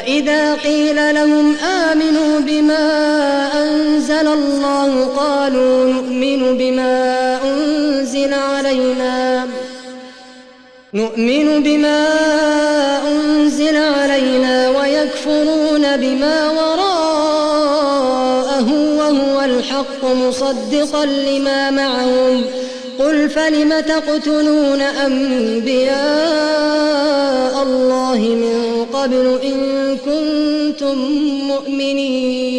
وإذا قيل لهم آمنوا بما أنزل الله قالوا نؤمن بما أنزل علينا ويكفرون بما وراءه وهو الحق مصدقا لما معهم قل فلم تقتلون أنبياء الله من قبل إن كنتم مؤمنين